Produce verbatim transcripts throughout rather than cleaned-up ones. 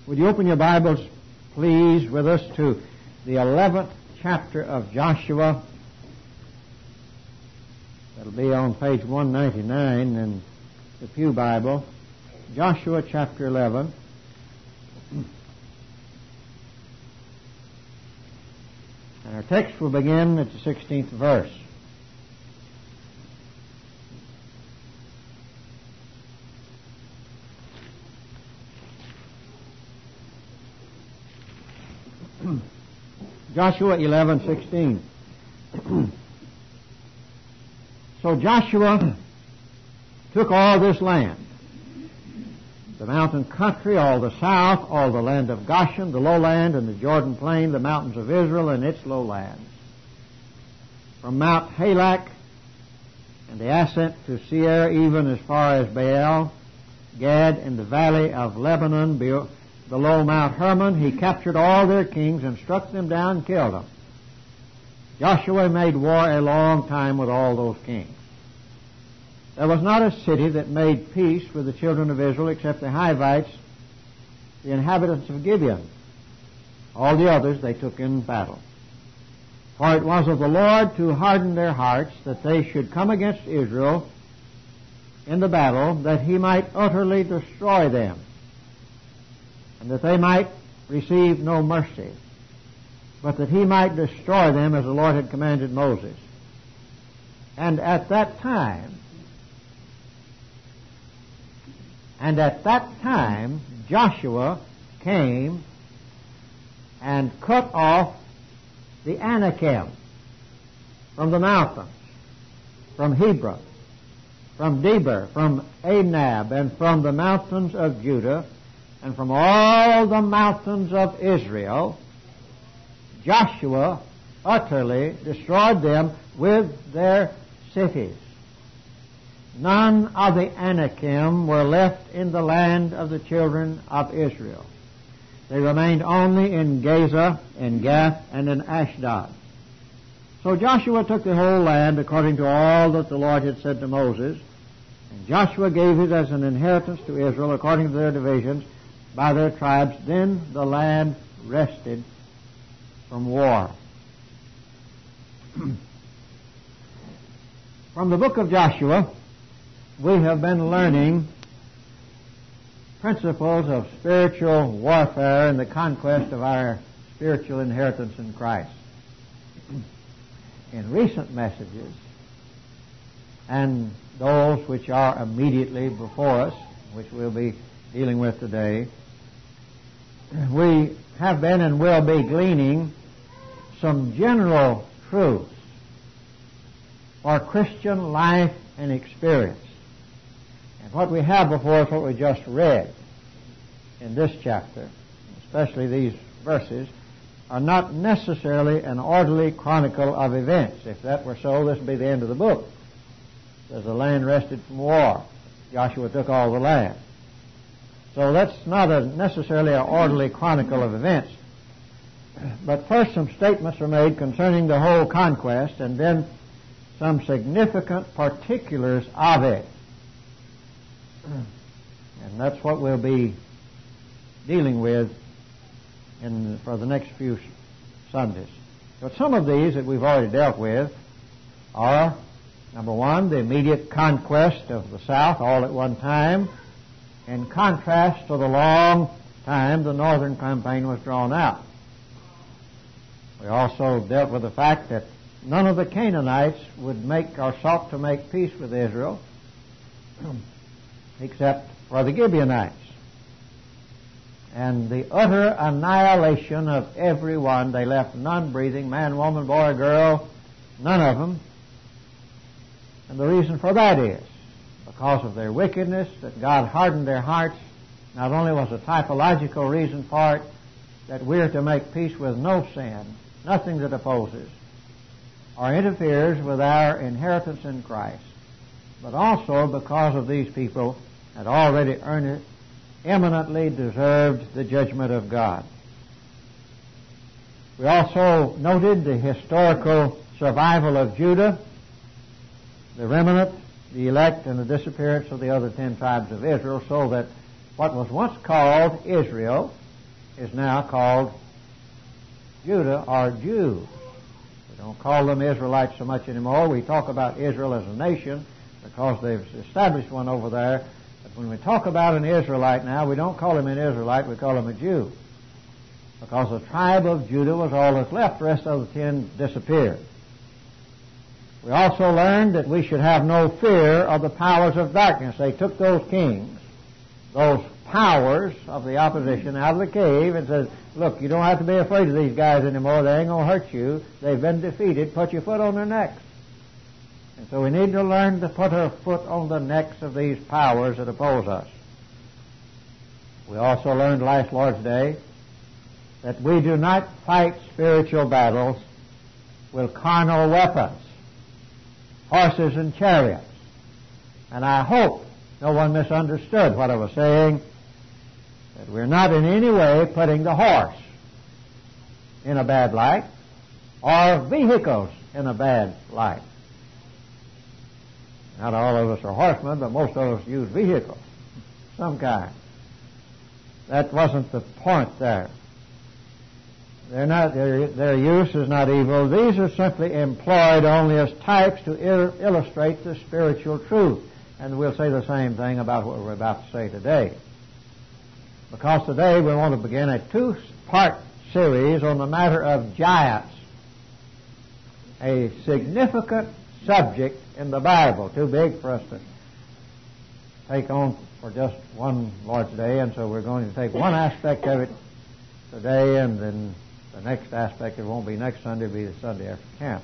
Would you open your Bibles, please, with us to the eleventh chapter of Joshua. That'll be on page one ninety-nine in the Pew Bible. Joshua chapter eleven. And our text will begin at the sixteenth verse. Joshua eleven sixteen. So Joshua took all this land, the mountain country, all the south, all the land of Goshen, the lowland, and the Jordan plain, the mountains of Israel and its lowlands, from Mount Halak and the ascent to Seir, even as far as Baal, Gad, and the valley of Lebanon, below Mount Hermon. He captured all their kings and struck them down and killed them. Joshua made war a long time with all those kings. There was not a city that made peace with the children of Israel except the Hivites, the inhabitants of Gibeon. All the others they took in battle. For it was of the Lord to harden their hearts, that they should come against Israel in the battle, that he might utterly destroy them, and that they might receive no mercy, but that he might destroy them as the Lord had commanded Moses. And at that time, and at that time, Joshua came and cut off the Anakim from the mountains, from Hebron, from Debir, from Anab, and from the mountains of Judah, and from all the mountains of Israel. Joshua utterly destroyed them with their cities. None of the Anakim were left in the land of the children of Israel. They remained only in Gaza, in Gath, and in Ashdod. So Joshua took the whole land according to all that the Lord had said to Moses, and Joshua gave it as an inheritance to Israel according to their divisions by their tribes. Then the land rested from war. From the book of Joshua, we have been learning principles of spiritual warfare and the conquest of our spiritual inheritance in Christ. In recent messages, and those which are immediately before us, which we'll be dealing with today, we have been and will be gleaning some general truths for Christian life and experience. And what we have before us, what we just read in this chapter, especially these verses, are not necessarily an orderly chronicle of events. If that were so, this would be the end of the book. As the land rested from war, Joshua took all the land. So that's not a necessarily an orderly chronicle of events. But first some statements are made concerning the whole conquest, and then some significant particulars of it. And that's what we'll be dealing with in, for the next few Sundays. But some of these that we've already dealt with are, number one, the immediate conquest of the South all at one time, in contrast to the long time the northern campaign was drawn out. We also dealt with the fact that none of the Canaanites would make or sought to make peace with Israel except for the Gibeonites. And the utter annihilation of everyone, they left none breathing, man, woman, boy, girl, none of them. And the reason for that is because of their wickedness, that God hardened their hearts. Not only was a typological reason for it, that we're to make peace with no sin, nothing that opposes or interferes with our inheritance in Christ, but also because of these people had already earned it, eminently deserved the judgment of God. We also noted the historical survival of Judah, the remnant, the elect, and the disappearance of the other ten tribes of Israel, so that what was once called Israel is now called Judah or Jew. We don't call them Israelites so much anymore. We talk about Israel as a nation because they've established one over there. But when we talk about an Israelite now, we don't call him an Israelite, we call him a Jew. Because the tribe of Judah was all that's left. The rest of the ten disappeared. We also learned that we should have no fear of the powers of darkness. They took those kings, those powers of the opposition, out of the cave and said, look, you don't have to be afraid of these guys anymore. They ain't going to hurt you. They've been defeated. Put your foot on their necks. And so we need to learn to put our foot on the necks of these powers that oppose us. We also learned last Lord's Day that we do not fight spiritual battles with carnal weapons, horses and chariots. And I hope no one misunderstood what I was saying, that we're not in any way putting the horse in a bad light or vehicles in a bad light. Not all of us are horsemen, but most of us use vehicles, some kind. That wasn't the point there. They're not, their, their use is not evil. These are simply employed only as types to il- illustrate the spiritual truth. And we'll say the same thing about what we're about to say today. Because today we want to begin a two-part series on the matter of giants, a significant subject in the Bible, too big for us to take on for just one Lord's Day, and so we're going to take one aspect of it today, and then the next aspect, it won't be next Sunday, it'll be the Sunday after camp.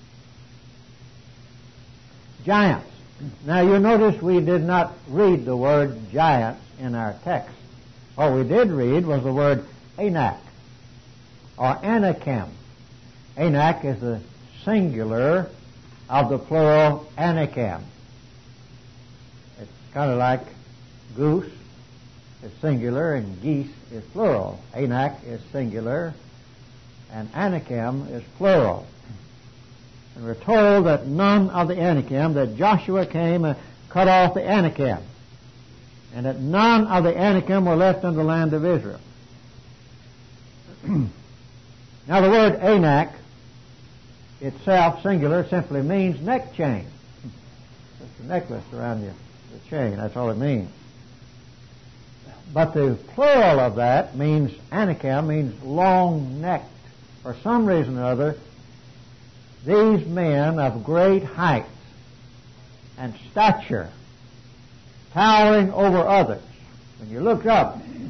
Giants. Now you notice we did not read the word giants in our text. What we did read was the word Anak, or Anakim. Anak is the singular of the plural Anakim. It's kind of like goose is singular and geese is plural. Anak is singular and Anakim is plural. And we're told that none of the Anakim, that Joshua came and cut off the Anakim, and that none of the Anakim were left in the land of Israel. Now the word Anak itself, singular, simply means neck chain. It's a necklace around you, the chain, that's all it means. But the plural of that means, Anakim means long-necked. For some reason or other, these men of great height and stature, towering over others, when you looked up, and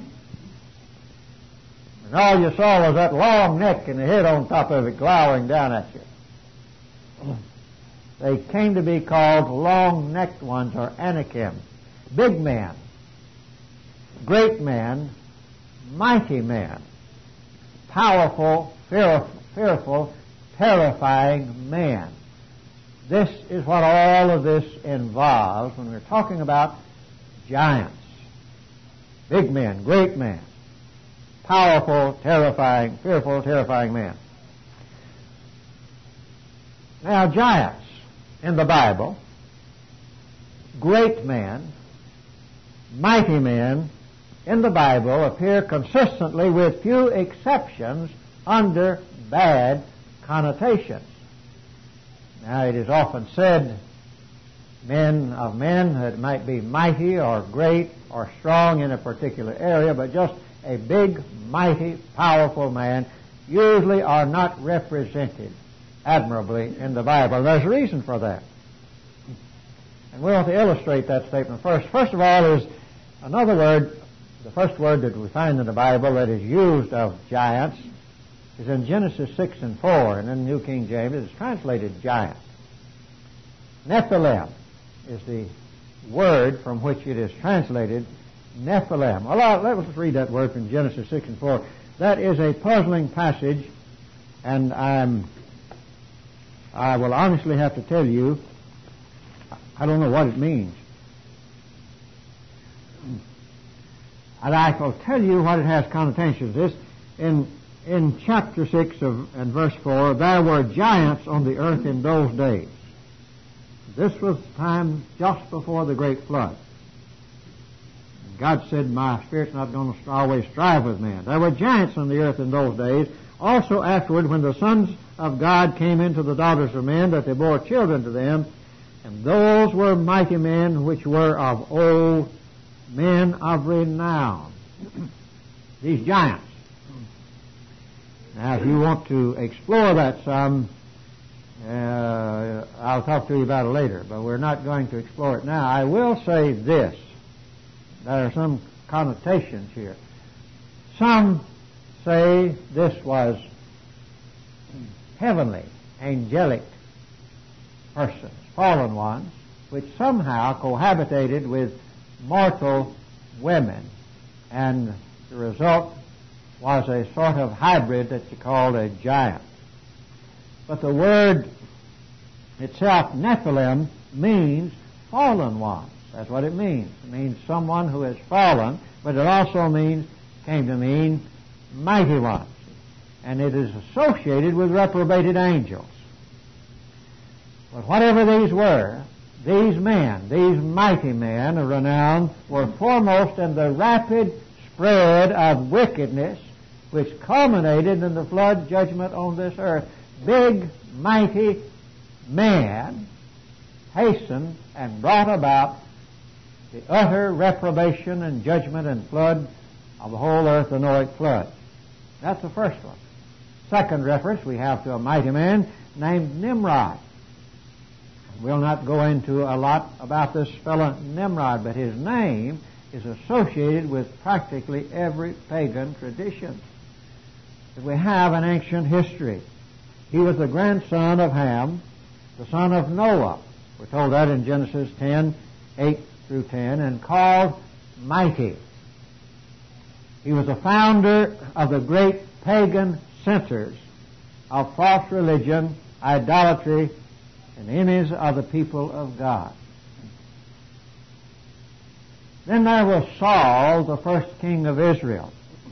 all you saw was that long neck and the head on top of it glowering down at you. They came to be called long-necked ones, or Anakim. Big men, great men, mighty men, powerful, fearful, fearful, terrifying men. This is what all of this involves when we're talking about giants. Big men, great men, powerful, terrifying, fearful, terrifying men. Now, giants in the Bible, great men, mighty men in the Bible appear consistently, with few exceptions, under bad connotations. Now, it is often said, men of men, that might be mighty or great or strong in a particular area, but just a big, mighty, powerful man usually are not represented admirably in the Bible. There's a reason for that. And we want to illustrate that statement first. First of all is another word, the first word that we find in the Bible that is used of giants is in Genesis six and four, and in the New King James it is translated giant. Nephilim is the word from which it is translated, Nephilim. Well, let's read that word from Genesis six and four. That is a puzzling passage, and I'm, I will honestly have to tell you, I don't know what it means. And I will tell you what it has connotations. This, in in chapter six of, and verse four, there were giants on the earth in those days. This was time just before the great flood. God said, my Spirit's not going to always strive with men. There were giants on the earth in those days. Also afterward, when the sons of God came into the daughters of men, that they bore children to them, and those were mighty men which were of old, men of renown. These giants. Now, if you want to explore that some, uh, I'll talk to you about it later, but we're not going to explore it now. I will say this. There are some connotations here. Some say this was heavenly, angelic persons, fallen ones, which somehow cohabitated with mortal women, and the result was a sort of hybrid that you called a giant. But the word itself, Nephilim, means fallen ones. That's what it means. It means someone who has fallen, but it also means, came to mean, mighty ones. And it is associated with reprobated angels. But whatever these were, these men, these mighty men of renown, were foremost in the rapid spread of wickedness which culminated in the flood judgment on this earth. Big, mighty men hastened and brought about the utter reprobation and judgment and flood of the whole earth, the Noahic flood. That's the first one. Second reference we have to a mighty man named Nimrod. We'll not go into a lot about this fellow Nimrod, but his name is associated with practically every pagan tradition that we have in ancient history. He was the grandson of Ham, the son of Noah. We're told that in Genesis ten, eight through ten, and called mighty. He was the founder of the great pagan centers of false religion, idolatry, and enemies of the people of God. Then there was Saul, the first king of Israel.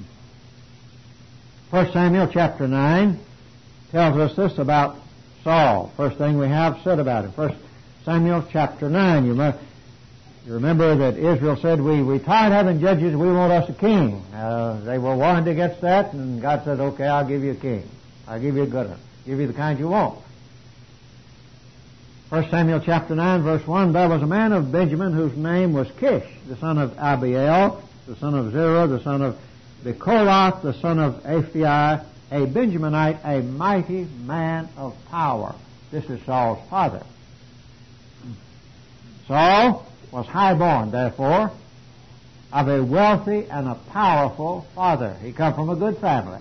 First Samuel chapter nine tells us this about Saul. First thing we have said about him. First Samuel chapter nine. You remember, you remember that Israel said, we, we tired having judges, we want us a king. Uh, they were warned against that, and God said, okay, I'll give you a king. I'll give you a good one. I'll give you the kind you want. First Samuel chapter nine, verse one, there was a man of Benjamin whose name was Kish, the son of Abiel, the son of Zerah, the son of Bechorath, the son of Aphiah, a Benjaminite, a mighty man of power. This is Saul's father. Saul was highborn, therefore, of a wealthy and a powerful father. He come from a good family.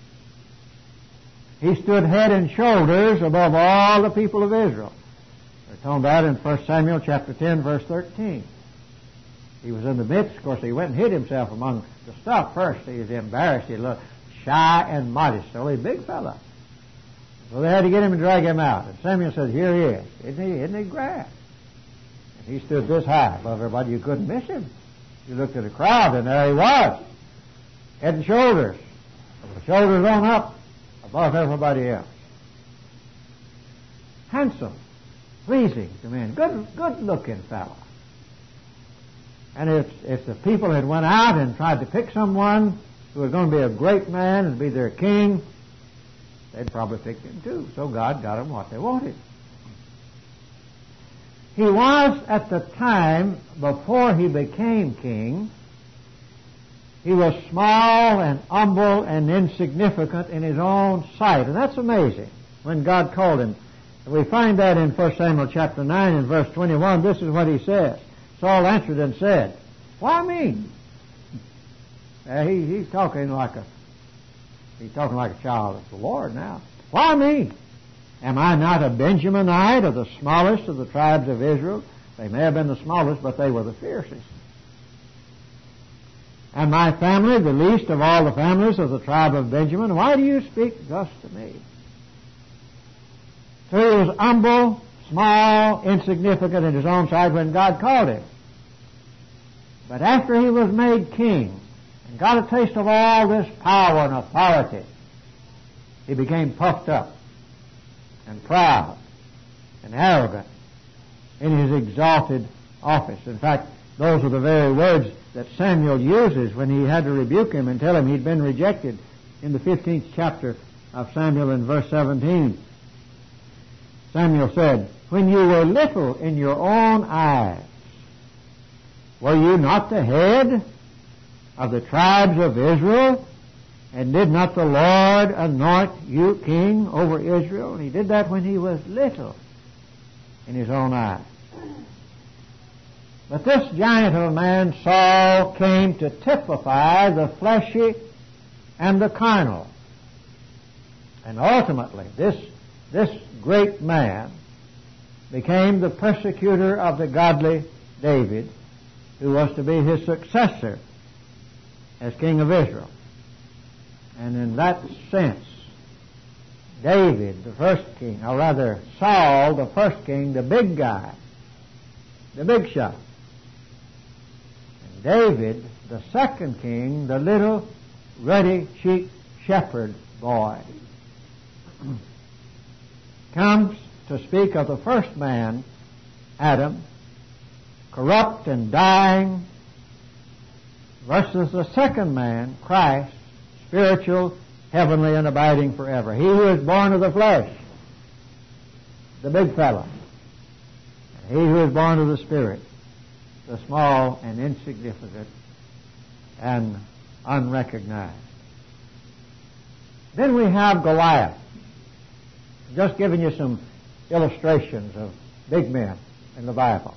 He stood head and shoulders above all the people of Israel. We're told that in First Samuel chapter ten, verse thirteen. He was in the midst. Of course, he went and hid himself among the stuff first. He was embarrassed. He looked shy and modest. So he's a big fella. So they had to get him and drag him out. And Samuel said, here he is. Isn't he, isn't he grand? And he stood this high above everybody. You couldn't miss him. You looked at the crowd, and there he was. Head and shoulders. With the shoulders on up above everybody else. Handsome. Pleasing to men. Good, good-looking fellow. And if, if the people had went out and tried to pick someone who was going to be a great man and be their king, they'd probably pick him too. So God got them what they wanted. He was, at the time before he became king, he was small and humble and insignificant in his own sight. And that's amazing when God called him. We find that in First Samuel chapter nine and verse twenty-one. This is what he says. Saul answered and said, why me? Uh, he, he's talking like a he's talking like a child of the Lord now. Why me? Am I not a Benjaminite of the smallest of the tribes of Israel? They may have been the smallest, but they were the fiercest. And my family the least of all the families of the tribe of Benjamin? Why do you speak thus to me? So he was humble, small, insignificant in his own sight when God called him. But after he was made king and got a taste of all this power and authority, he became puffed up and proud and arrogant in his exalted office. In fact, those are the very words that Samuel uses when he had to rebuke him and tell him he'd been rejected in the fifteenth chapter of Samuel in verse seventeen. Samuel said, "When you were little in your own eyes, were you not the head of the tribes of Israel? And did not the Lord anoint you king over Israel?" And he did that when he was little in his own eyes. But this giant of a man, Saul, came to typify the fleshy and the carnal. And ultimately, this, this great man became the persecutor of the godly David, who was to be his successor as king of Israel. And in that sense, David, the first king, or rather Saul, the first king, the big guy, the big shot. And David, the second king, the little ruddy sheep shepherd boy, comes to speak of the first man, Adam, corrupt and dying, versus the second man, Christ, spiritual, heavenly, and abiding forever. He who is born of the flesh, the big fella. And he who is born of the Spirit, the small and insignificant and unrecognized. Then we have Goliath. Just giving you some illustrations of big men in the Bible.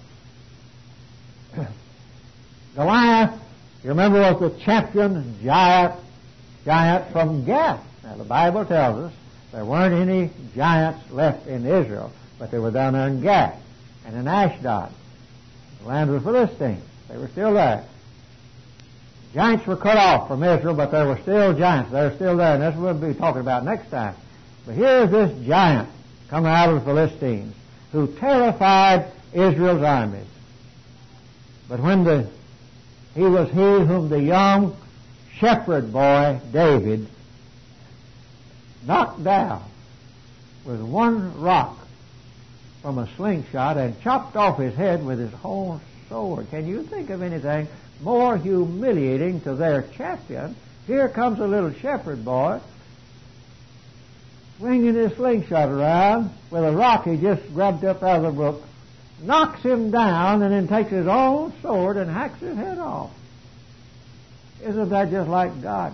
Goliath, you remember, was the champion giant, giant from Gath. Now the Bible tells us there weren't any giants left in Israel, but they were down there in Gath and in Ashdod, the land of the Philistines. They were still there. Giants were cut off from Israel, but there were still giants. They're still there, and that's what we'll be talking about next time. But here's this giant coming out of the Philistines who terrified Israel's armies. But when the he was he whom the young shepherd boy David knocked down with one rock from a slingshot and chopped off his head with his own sword. Can you think of anything more humiliating to their champion? Here comes a little shepherd boy swinging his slingshot around with a rock he just grabbed up out of the brook, knocks him down, and then takes his own sword and hacks his head off. Isn't that just like God?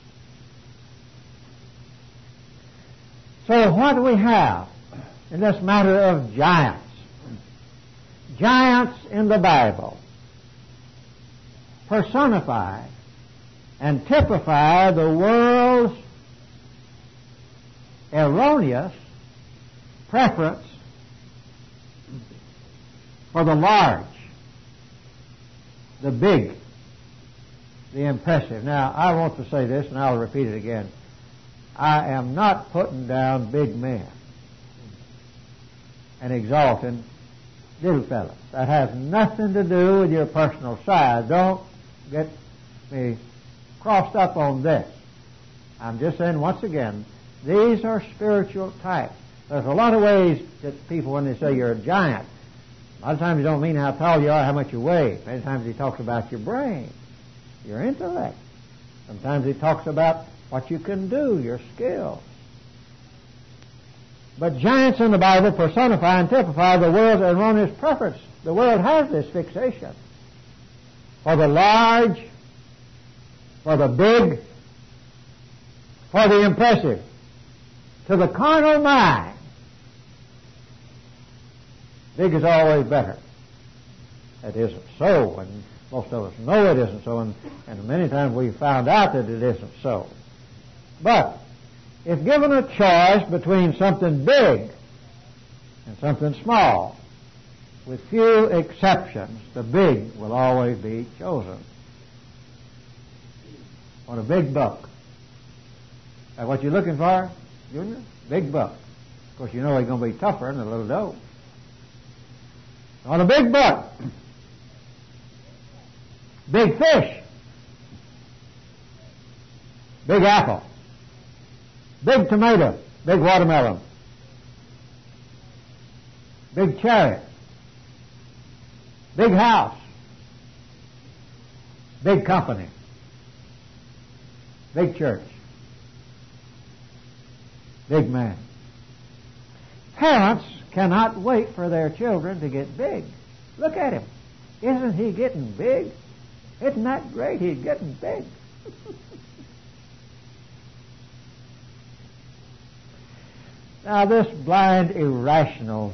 So what do we have in this matter of giants? Giants in the Bible personify and typify the world's erroneous preference for the large, the big, the impressive. Now, I want to say this, and I'll repeat it again. I am not putting down big men and exalting little fellows. That has nothing to do with your personal size. Don't get me crossed up on this. I'm just saying, once again, these are spiritual types. There's a lot of ways that people, when they say you're a giant, a lot of times you don't mean how tall you are, how much you weigh. Many times he talks about your brain, your intellect. Sometimes he talks about what you can do, your skill. But giants in the Bible personify and typify the world's erroneous preference. The world has this fixation for the large, for the big, for the impressive. To the carnal mind, big is always better. That isn't so, and most of us know it isn't so, and, and many times we've found out that it isn't so. But if given a choice between something big and something small, with few exceptions, the big will always be chosen. On a big buck. Is that what you're looking for, Junior? Big buck. Of course, you know he's going to be tougher than a little doe. On a big buck. Big fish. Big apple. Big tomato. Big watermelon. Big cherry. Big house. big company, big church, big man. Parents cannot wait for their children to get big. Look at him. Isn't he getting big? Isn't that great? He's getting big. Now, this blind, irrational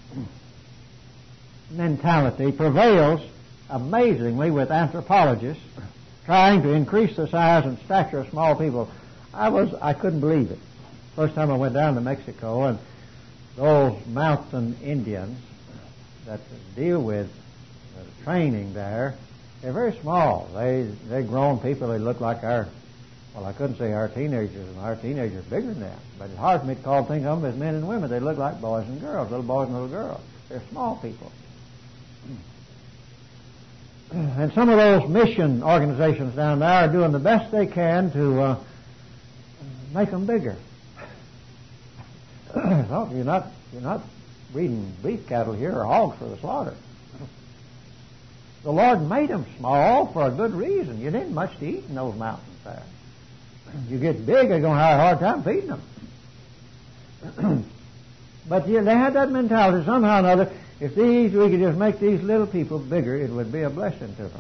mentality prevails amazingly with anthropologists trying to increase the size and stature of small people. I was, I couldn't believe it. First time I went down to Mexico, and those mountain Indians that deal with the training there, they're very small. They, they're grown people. They look like our, well, I couldn't say our teenagers, and our teenagers are bigger than that. But it's hard for me to call think of them as men and women. They look like boys and girls, little boys and little girls. They're small people. And some of those mission organizations down there are doing the best they can to uh, make them bigger. No, you're not, you're not breeding beef cattle here or hogs for the slaughter. The Lord made them small for a good reason. You didn't much to eat in those mountains there. You get big, you're going to have a hard time feeding them. But yeah, they had that mentality somehow or another. If these, we could just make these little people bigger, it would be a blessing to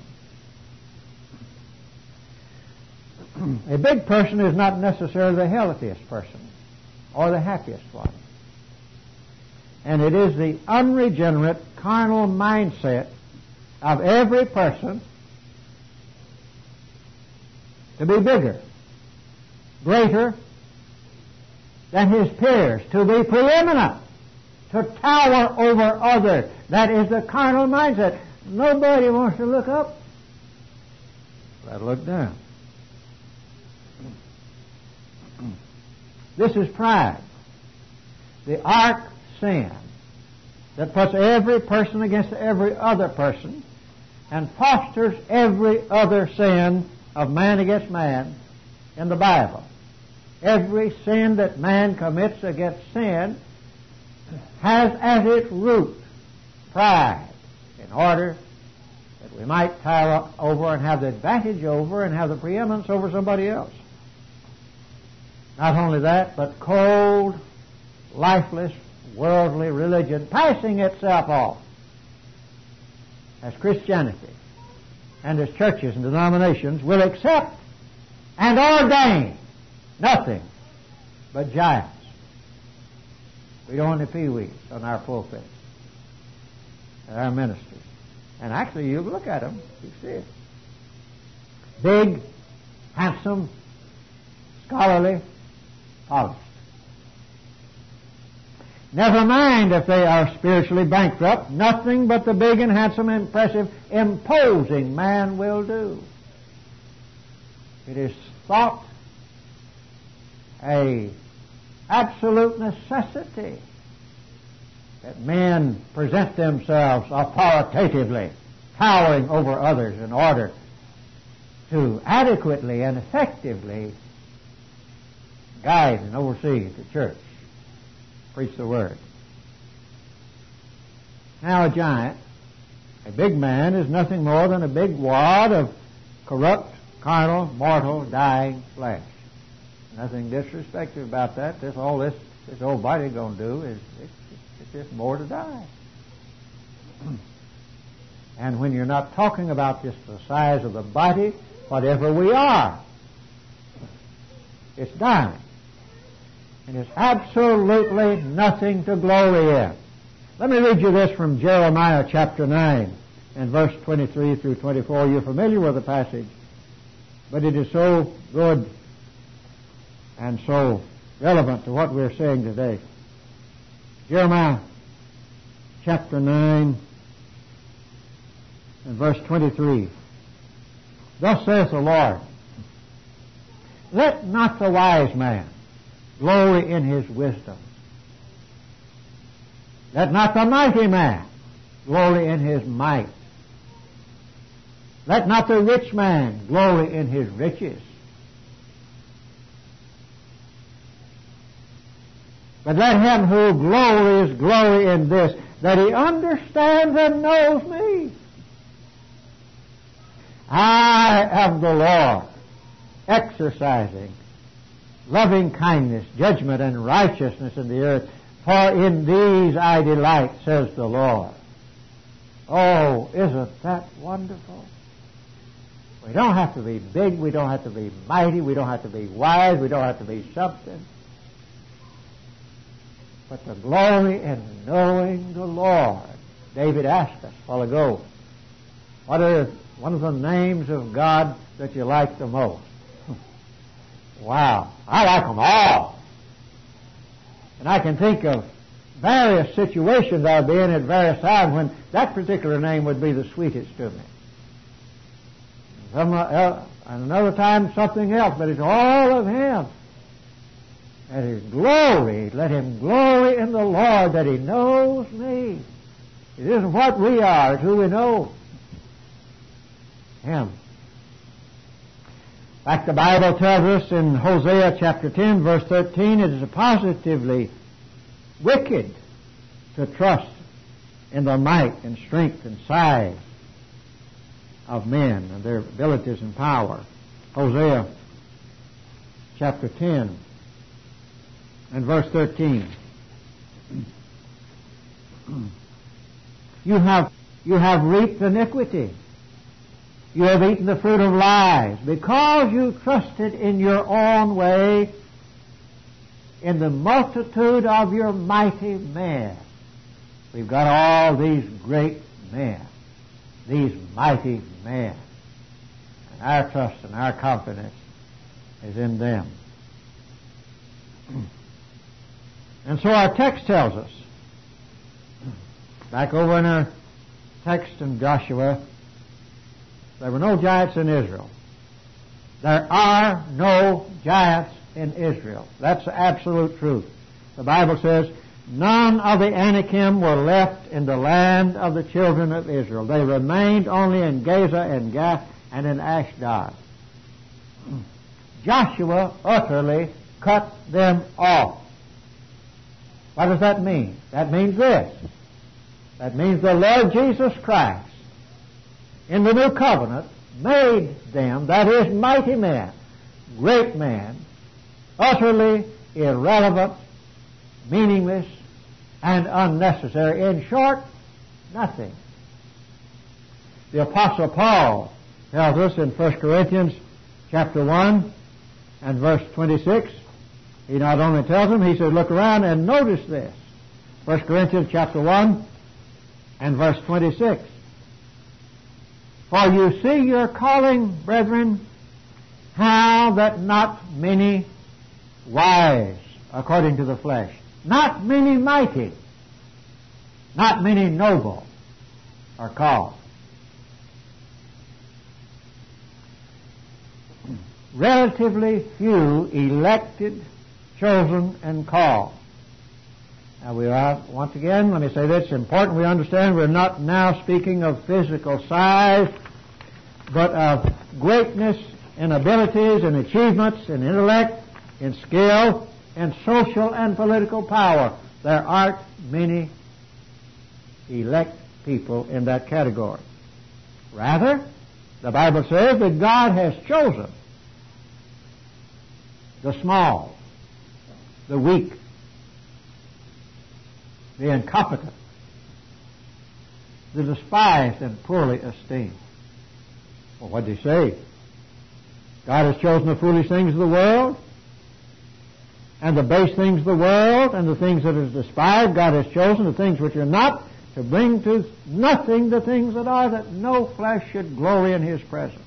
them. A big person is not necessarily the healthiest person or the happiest one. And it is the unregenerate carnal mindset of every person to be bigger, greater than his peers, to be preeminent, to tower over others. That is the carnal mindset. Nobody wants to look up. Let's look down. This is pride. The arch sin that puts every person against every other person and fosters every other sin of man against man in the Bible. Every sin that man commits against sin has as its root pride, in order that we might tower over and have the advantage over and have the preeminence over somebody else. Not only that, but cold, lifeless, worldly religion passing itself off as Christianity and as churches and denominations will accept and ordain nothing but giants. We don't want any peewees on our pulpits and our ministers. And actually, you look at them, you see it. Big, handsome, scholarly, polished. Never mind if they are spiritually bankrupt, nothing but the big and handsome, impressive, imposing man will do. It is thought a absolute necessity that men present themselves authoritatively, towering over others in order to adequately and effectively guide and oversee the church, preach the Word. Now, a giant, a big man, is nothing more than a big wad of corrupt, carnal, mortal, dying flesh. Nothing disrespectful about that. This all this this old body is going to do is it's, it's just more to die. And when you're not talking about just the size of the body, whatever we are, it's dying. And it's absolutely nothing to glory in. Let me read you this from Jeremiah chapter nine and verse twenty-three through twenty-four. You're familiar with the passage, but it is so good and so relevant to what we're saying today. Jeremiah chapter nine and verse twenty-three. Thus saith the Lord, let not the wise man glory in his wisdom. Let not the mighty man glory in his might. Let not the rich man glory in his riches. But let him who glories glory in this, that he understands and knows me, I am the Lord, exercising loving kindness, judgment, and righteousness in the earth. For in these I delight, says the Lord. Oh, isn't that wonderful? We don't have to be big. We don't have to be mighty. We don't have to be wise. We don't have to be something. But the glory in knowing the Lord. David asked us a while ago, what are one of the names of God that you like the most? Wow, I like them all. And I can think of various situations I'll be in at various times when that particular name would be the sweetest to me. Some, uh, another time something else, but it's all of Him. And His glory, let Him glory in the Lord that He knows me. It isn't what we are, it's who we know. Him. In fact, the Bible tells us in Hosea chapter ten, verse thirteen, it is positively wicked to trust in the might and strength and size of men and their abilities and power. Hosea chapter ten and verse thirteen. You have, you have reaped iniquity. You have eaten the fruit of lies, because you trusted in your own way, in the multitude of your mighty men. We've got all these great men, these mighty men. And our trust and our confidence is in them. And so our text tells us, back over in our text in Joshua, there were no giants in Israel. There are no giants in Israel. That's the absolute truth. The Bible says, none of the Anakim were left in the land of the children of Israel. They remained only in Gaza and Gath and in Ashdod. Joshua utterly cut them off. What does that mean? That means this. That means the Lord Jesus Christ in the new covenant made them, that is, mighty men, great men, utterly irrelevant, meaningless, and unnecessary. In short, nothing. The Apostle Paul tells us in First Corinthians chapter one and verse twenty-six, he not only tells them, he says, look around and notice this. First Corinthians chapter one and verse twenty-six. For you see your calling, brethren, how that not many wise, according to the flesh, not many mighty, not many noble are called. Relatively few elected, chosen, and called. Now we are, once again, let me say this, it's important we understand we're not now speaking of physical size, but of greatness in abilities and achievements in intellect, in skill, in social and political power. There aren't many elect people in that category. Rather, the Bible says that God has chosen the small, the weak, the incompetent, the despised and poorly esteemed. Well, what did he say? God has chosen the foolish things of the world and the base things of the world and the things that is despised. God has chosen the things which are not, to bring to nothing the things that are, that no flesh should glory in His presence.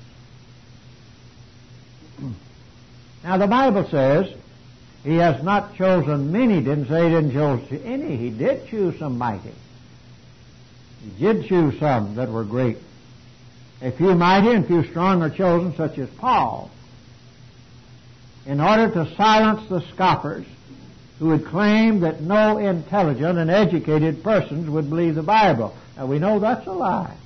Now the Bible says He has not chosen many. Didn't say He didn't choose any. He did choose some mighty. He did choose some that were great. A few mighty and few strong are chosen, such as Paul, in order to silence the scoffers who would claim that no intelligent and educated persons would believe the Bible. Now we know that's a lie.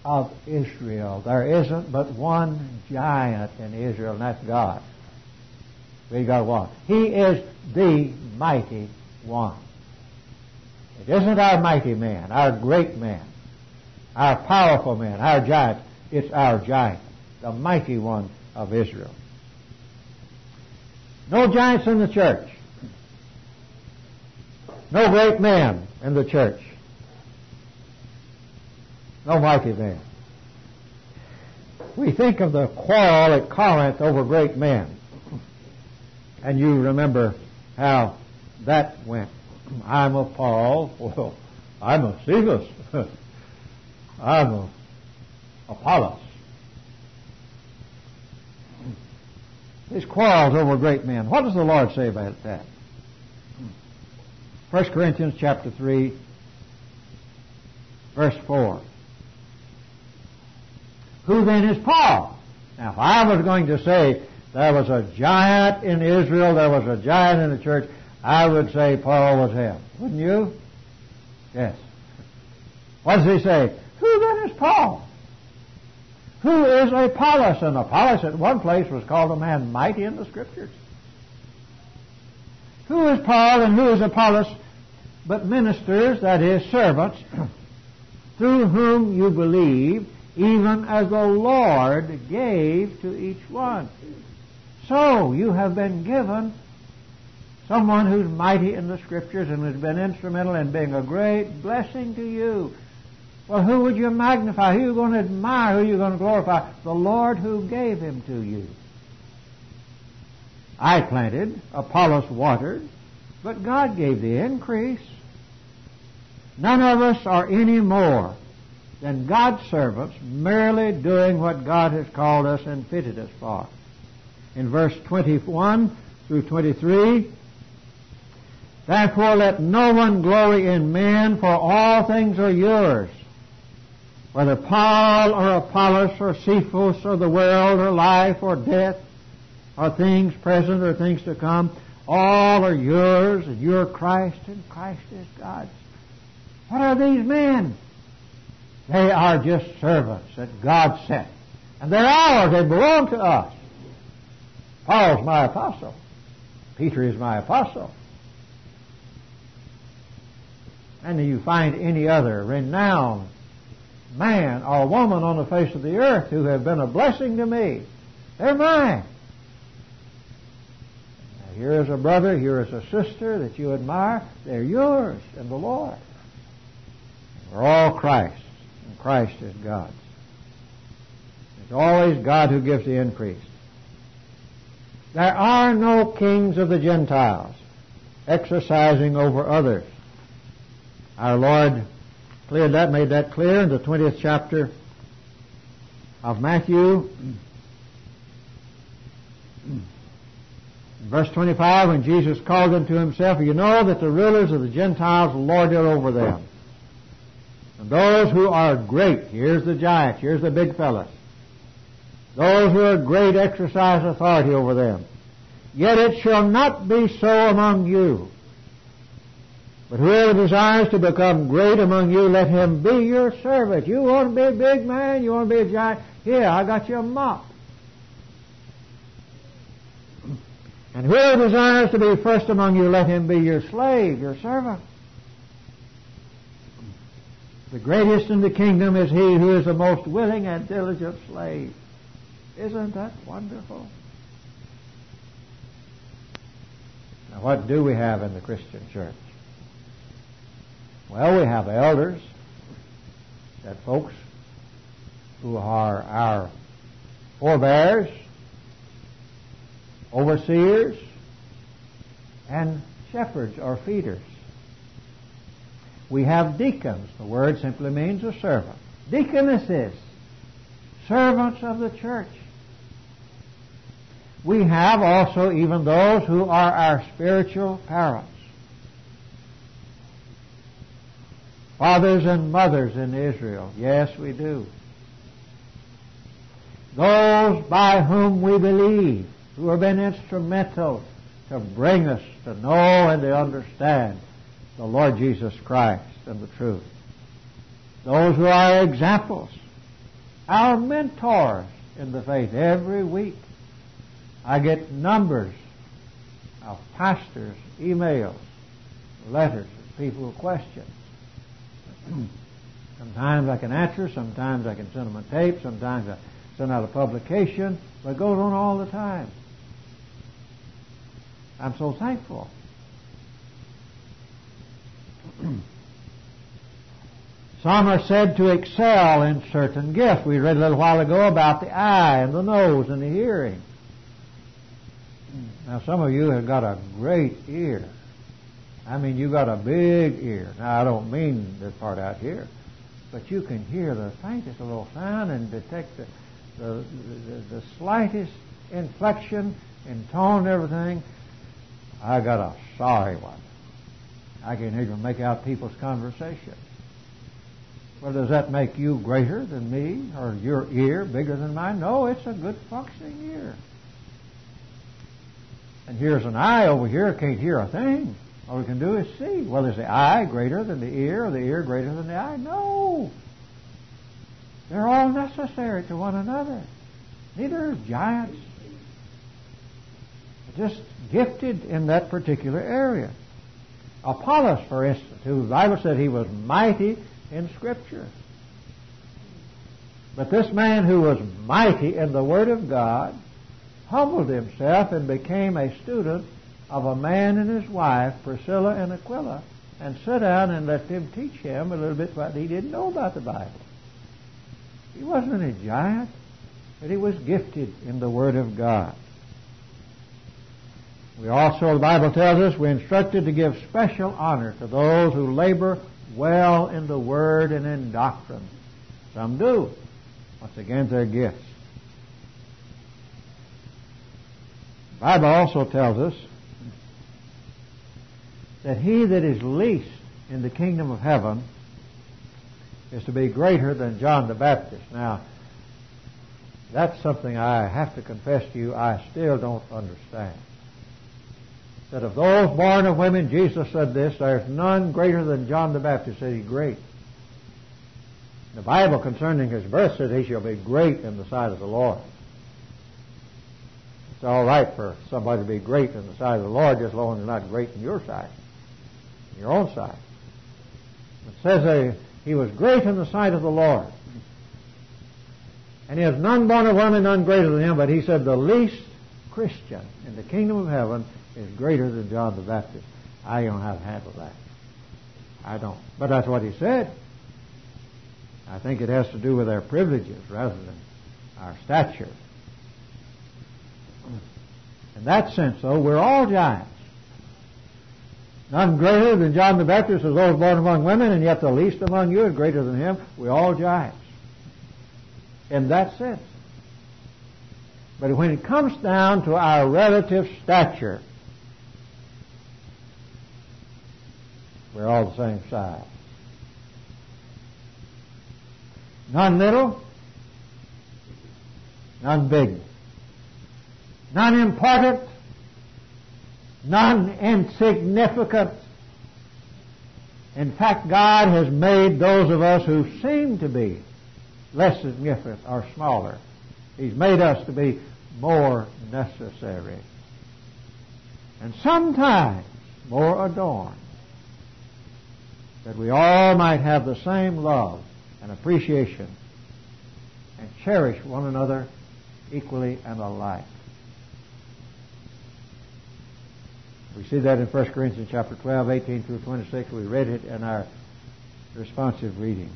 of Israel. There isn't but one giant in Israel, and that's God. We got one. He is the mighty one. It isn't our mighty man, our great man, our powerful man, our giant. It's our giant, the mighty one of Israel. No giants in the church. No great man in the church. No mighty man. We think of the quarrel at Corinth over great men. And you remember how that went. I'm a Paul. Well, I'm a Cephas. I'm a Apollos. These quarrels over great men. What does the Lord say about that? First Corinthians chapter three, verse four. Who then is Paul? Now, if I was going to say there was a giant in Israel, there was a giant in the church, I would say Paul was him. Wouldn't you? Yes. What does he say? Who then is Paul? Who is Apollos? And Apollos at one place was called a man mighty in the Scriptures. Who is Paul and who is Apollos? But ministers, that is, servants, through whom you believe, even as the Lord gave to each one. So you have been given someone who's mighty in the Scriptures and has been instrumental in being a great blessing to you. Well, who would you magnify? Who are you going to admire? Who are you going to glorify? The Lord who gave him to you. I planted, Apollos watered, but God gave the increase. None of us are any more than God's servants, merely doing what God has called us and fitted us for. In verse twenty-one through twenty-three, therefore let no one glory in men, for all things are yours. Whether Paul or Apollos or Cephas or the world or life or death or things present or things to come, all are yours, and you're Christ, and Christ is God's. What are these men? They are just servants that God sent. And they're ours. They belong to us. Paul's my apostle. Peter is my apostle. And do you find any other renowned man or woman on the face of the earth who have been a blessing to me? They're mine. Now, here is a brother, here is a sister that you admire. They're yours in the Lord. We're all Christ, and Christ is God's. It's always God who gives the increase. There are no kings of the Gentiles exercising over others. Our Lord cleared that, made that clear in the twentieth chapter of Matthew. Verse twenty-five, when Jesus called them to himself, you know that the rulers of the Gentiles lord it over them. And those who are great, here's the giants, here's the big fellas. Those who are great exercise authority over them. Yet it shall not be so among you. But whoever desires to become great among you, let him be your servant. You want to be a big man? You want to be a giant? Here, I got you a mop. And whoever desires to be first among you, let him be your slave, your servant. The greatest in the kingdom is he who is the most willing and diligent slave. Isn't that wonderful? Now, what do we have in the Christian church? Well, we have elders, that folks who are our forebears, overseers, and shepherds or feeders. We have deacons. The word simply means a servant. Deaconesses, servants of the church. We have also even those who are our spiritual parents. Fathers and mothers in Israel. Yes, we do. Those by whom we believe, who have been instrumental to bring us to know and to understand the Lord Jesus Christ and the truth. Those who are examples our mentors in the faith. Every week I get numbers of pastors, emails, letters of people who question. Sometimes I can answer, sometimes I can send them a tape, sometimes I send out a publication, but it goes on all the time. I'm so thankful. Some are said to excel in certain gifts. We read a little while ago about the eye and the nose and the hearing. Now, some of you have got a great ear. I mean, you got a big ear. Now, I don't mean this part out here, but you can hear the faintest little sound and detect the the, the, the slightest inflection in tone and everything. I got a sorry one. I can even make out people's conversation. Well, does that make you greater than me or your ear bigger than mine? No, it's a good functioning ear. And here's an eye over here, can't hear a thing. All we can do is see. Well, is the eye greater than the ear or the ear greater than the eye? No. They're all necessary to one another. Neither are giants. They're just gifted in that particular area. Apollos, for instance, who the Bible said he was mighty in Scripture. But this man who was mighty in the Word of God humbled himself and became a student of a man and his wife, Priscilla and Aquila, and sat down and let them teach him a little bit what he didn't know about the Bible. He wasn't a giant, but he was gifted in the Word of God. We also, the Bible tells us, we're instructed to give special honor to those who labor well in the Word and in doctrine. Some do. Once again, they're gifts. The Bible also tells us that he that is least in the kingdom of heaven is to be greater than John the Baptist. Now, that's something I have to confess to you I still don't understand. That of those born of women, Jesus said this, there's none greater than John the Baptist. Said he's great. The Bible concerning his birth says he shall be great in the sight of the Lord. It's all right for somebody to be great in the sight of the Lord, just as long as they're not great in your sight, in your own sight. It says that he was great in the sight of the Lord. And he has none born of woman, none greater than him, but he said the least Christian in the kingdom of heaven is greater than John the Baptist. I don't know how to handle that. I don't. But that's what he said. I think it has to do with our privileges rather than our stature. In that sense, though, we're all giants. None greater than John the Baptist is those born among women, and yet the least among you is greater than him. We're all giants. In that sense. But when it comes down to our relative stature, we're all the same size. None little, none big, none important, none insignificant. In fact, God has made those of us who seem to be less significant or smaller. He's made us to be more necessary. And sometimes more adorned. That we all might have the same love and appreciation and cherish one another equally and alike. We see that in First Corinthians chapter twelve, eighteen through twenty-six. We read it in our responsive reading.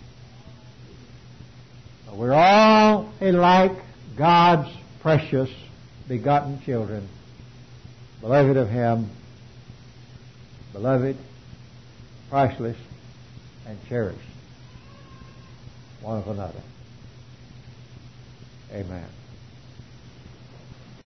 We're all alike God's precious begotten children, beloved of Him, beloved, priceless, and cherished one of another. Amen.